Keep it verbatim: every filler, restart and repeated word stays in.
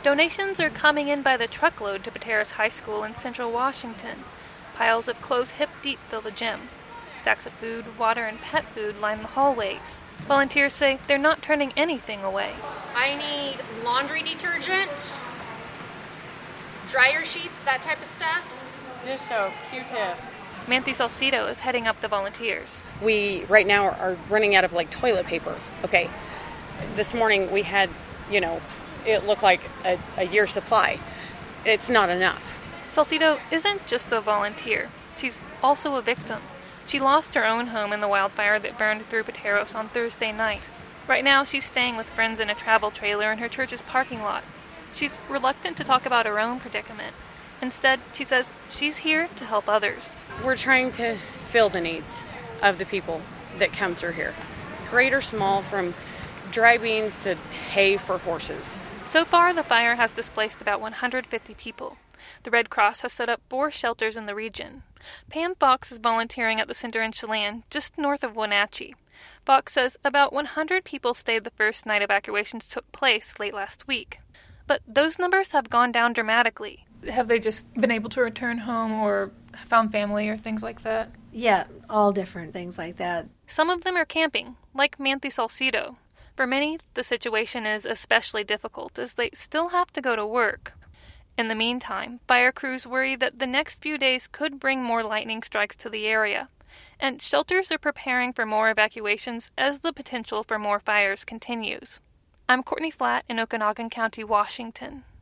Donations are coming in by the truckload to Pateros High School in central Washington. Piles of clothes hip-deep fill the gym. Stacks of food, water, and pet food line the hallways. Volunteers say they're not turning anything away. I need laundry detergent, dryer sheets, that type of stuff. Dish soap, Q-tips. Manthe Salcido is heading up the volunteers. We, right now, are running out of, like, toilet paper. Okay, this morning we had, you know, it looked like a, a year's supply. It's not enough. Salcido isn't just a volunteer. She's also a victim. She lost her own home in the wildfire that burned through Pateros on Thursday night. Right now, she's staying with friends in a travel trailer in her church's parking lot. She's reluctant to talk about her own predicament. Instead, she says she's here to help others. We're trying to fill the needs of the people that come through here. Great or small, from dry beans to hay for horses. So far, the fire has displaced about one hundred fifty people. The Red Cross has set up four shelters in the region. Pam Fox is volunteering at the center in Chelan, just north of Wenatchee. Fox says about one hundred people stayed the first night evacuations took place late last week. But those numbers have gone down dramatically. Have they just been able to return home or found family or things like that? Yeah, all different things like that. Some of them are camping, like Manthe Salcido. For many, the situation is especially difficult as they still have to go to work. In the meantime, fire crews worry that the next few days could bring more lightning strikes to the area, and shelters are preparing for more evacuations as the potential for more fires continues. I'm Courtney Flatt in Okanogan County, Washington.